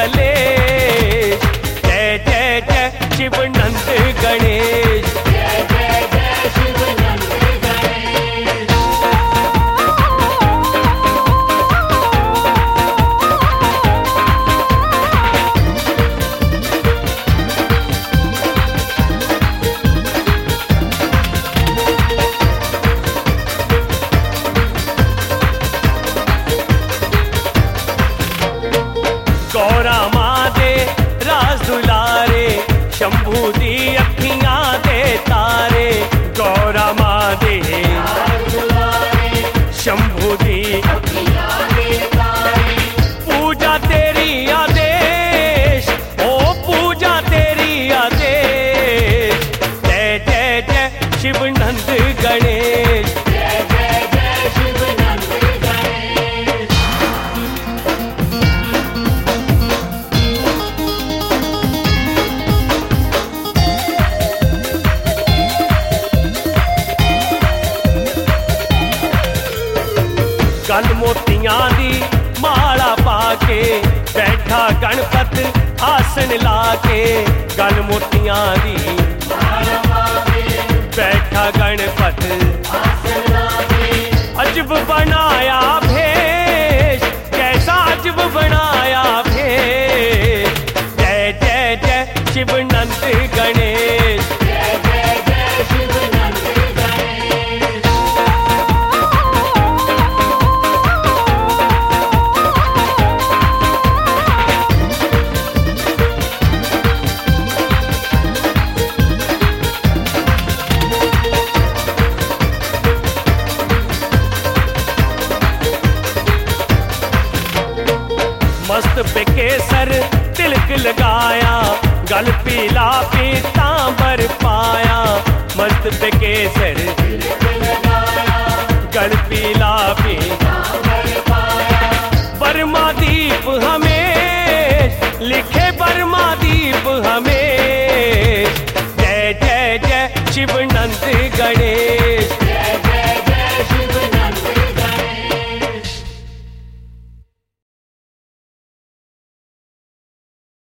कलेश। जय जय जय शिव नंद गणेश। जय जय जय शिव नंद गणेश। गौरा माँ दे राज दुलारे, शंभू दी अखियां दे तारे। गौरा माँ दे शंभू दी पूजा तेरी आदेश, ओ पूजा तेरी आदेश। जय जय जय शिव नंद गणेश। जय जय जय शिव नंद गणेश। गल मोतियां दी माला पाके, बैठा गणपत आसन लाके। गल मोतियां दी बैठा गणपत अजब बनाया भेष, कैसा अजब बनाया भेष। जय जय जय शिव नंद गणेश। जय जय जय शिव नंद गणेश। मस्त पे केसर तिलक लगाया, गल पीला पीतांबर पाया। मस्त पे केसर गल पीला पीतांबर